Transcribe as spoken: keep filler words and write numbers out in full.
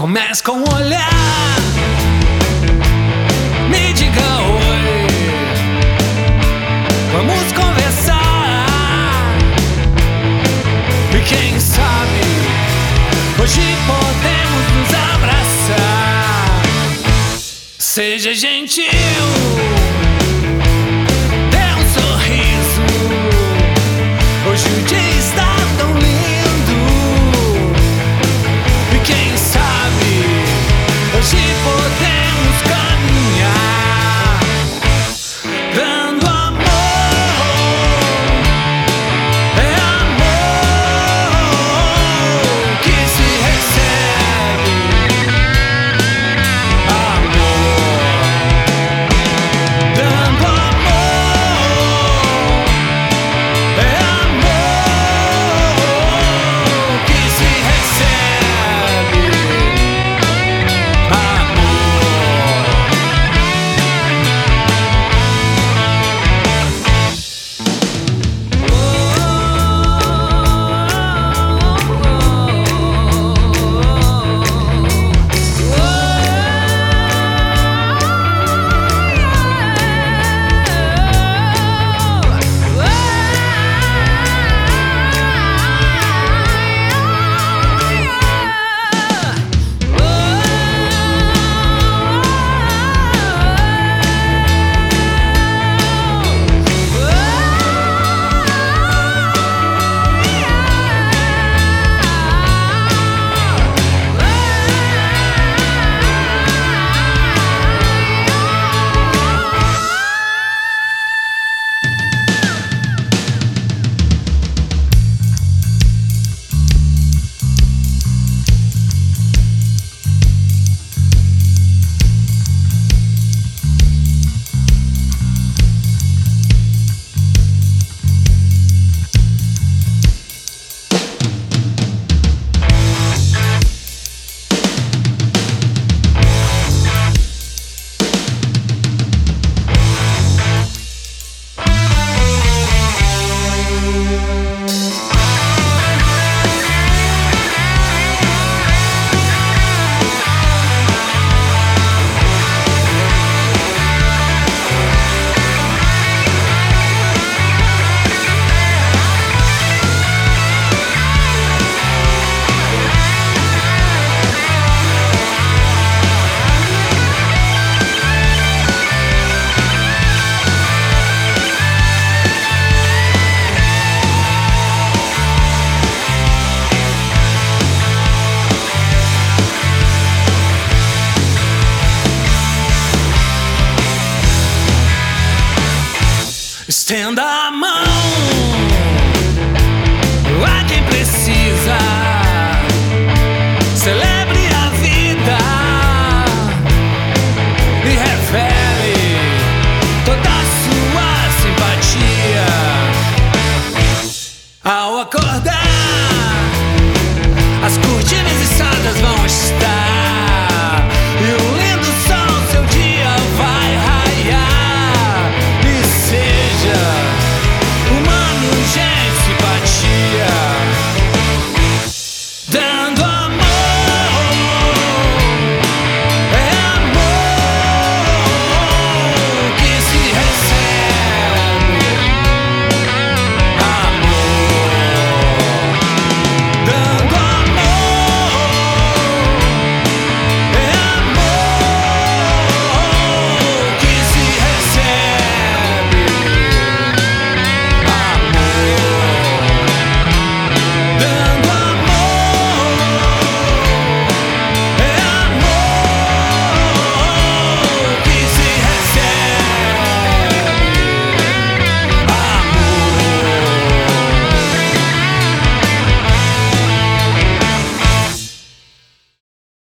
Comece com um olhar, me diga oi, vamos conversar. E quem sabe hoje podemos nos abraçar. Seja gentil, dê um sorriso. Hoje o dia está tão lindo. E quem sabe hoje podemos caminhar dando amor. É amor que se recebe. Amor dando amor. É amor que se recebe. Stand up.